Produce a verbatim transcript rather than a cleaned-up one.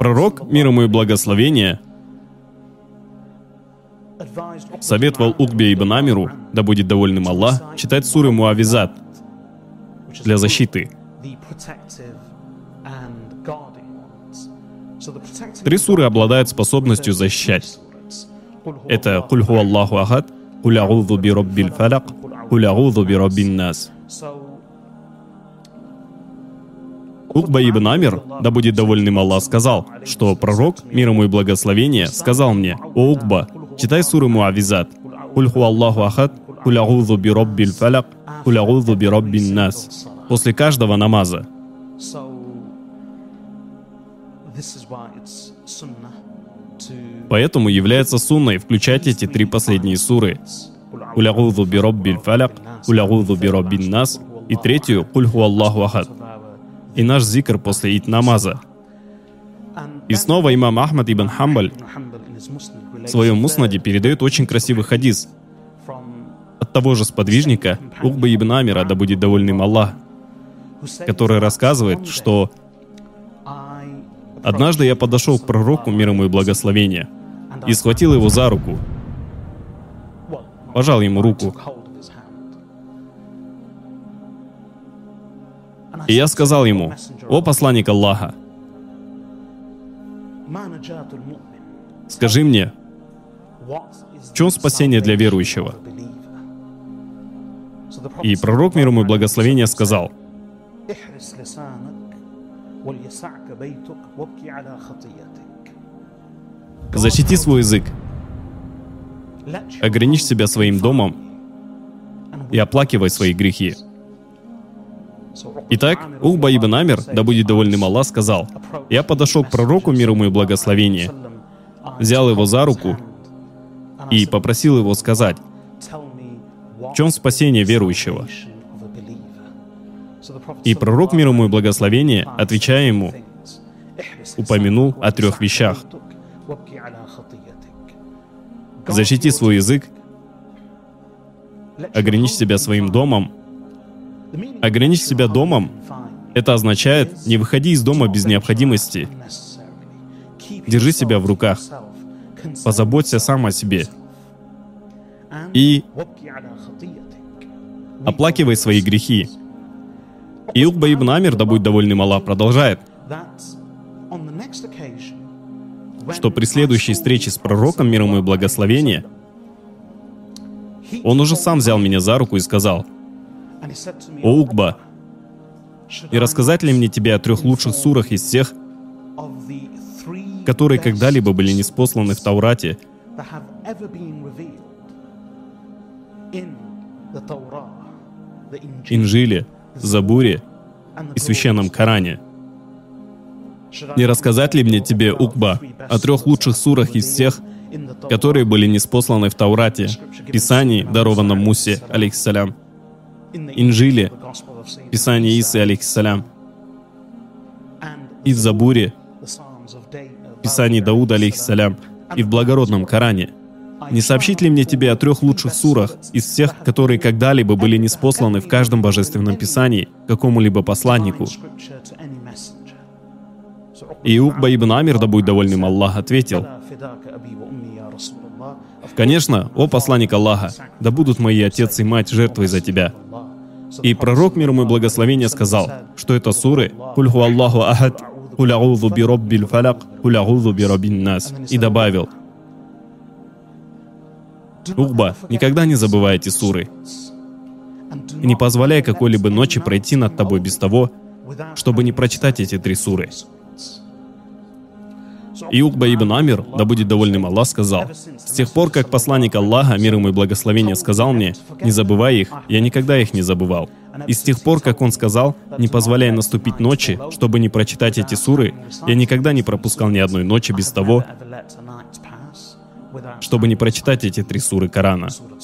Пророк, мир ему и благословение, советовал Укбе ибн Амиру, да будет довольным Аллах, читать суры Муавизат для защиты. Три суры обладают способностью защищать. Это «Куль ху Аллаху ахад», «Куль а'удhu би раббил фалак», «Куль а'удhu би раббин нас». Укба ибн Амир, да будет довольным Аллах, сказал, что пророк, мир ему и благословение, сказал мне: «О Укба, читай суры Муавизат, «Куль ху Аллаху ахад», «Куль а'удhu би раббил фалак», «Куль а'удhu би раббин нас» после каждого намаза». Поэтому является сунной включать эти три последние суры. «Куль а'удhu би раббил фалак», «Куль а'удhu би раббин нас» и третью «Куль ху Аллаху ахад». И наш зикр после ит-намаза. И снова имам Ахмад ибн Хамбаль в своем муснаде передает очень красивый хадис от того же сподвижника Укбы ибн Амира, да будет довольным Аллах, который рассказывает, что однажды я подошел к пророку, мир ему и благословение, и схватил его за руку, пожал ему руку. И я сказал ему: «О посланник Аллаха, скажи мне, в чем спасение для верующего?» И пророк, мир ему и благословение, сказал: «Защити свой язык, ограничь себя своим домом и оплакивай свои грехи». Итак, Укба ибн Амир, да будет довольным Аллах, сказал: «Я подошел к пророку, мир ему и благословение, взял его за руку и попросил его сказать, в чем спасение верующего?» И пророк, мир ему и благословение, отвечая ему, упомянул о трех вещах: защити свой язык, ограничь себя своим домом. Ограничь себя домом — это означает: не выходи из дома без необходимости. Держи себя в руках. Позаботься сам о себе. И оплакивай свои грехи. И Укба ибн Амир, да будет довольным Аллах, продолжает, что при следующей встрече с пророком, мир ему и благословение, он уже сам взял меня за руку и сказал: «О Укба, не рассказать ли мне тебе о трех лучших сурах из всех, которые когда-либо были ниспосланы в Таурате, Инжиле, Забуре и Священном Коране? Не рассказать ли мне тебе, Укба, о трех лучших сурах из всех, которые были ниспосланы в Таурате, Писании, дарованном Мусе, алейхиссалям, Инжиле, Писание Исы, алейхиссалям, и в Забуре, Писании Дауда, алейхиссалям, и в благородном Коране? Не сообщить ли мне тебе о трех лучших сурах из всех, которые когда-либо были ниспосланы в каждом божественном писании какому-либо посланнику?» И Укба ибн Амир, да будет довольным Аллах, ответил: «Конечно, о посланник Аллаха, да будут мои отец и мать жертвой за тебя». И пророк, мир ему и благословение, сказал, что это суры «Куль ху Аллаху ахад», «Куль а'удhu би раббил фалак», «Куль а'удhu би раббин нас», и добавил: «Укба, никогда не забывай эти суры, и не позволяй какой-либо ночи пройти над тобой без того, чтобы не прочитать эти три суры». И Укба ибн Амир, да будет довольным Аллах, сказал: «С тех пор, как посланник Аллаха, мир ему и благословение, сказал мне: не забывай их, я никогда их не забывал. И с тех пор, как он сказал: не позволяй наступить ночи, чтобы не прочитать эти суры, я никогда не пропускал ни одной ночи без того, чтобы не прочитать эти три суры Корана».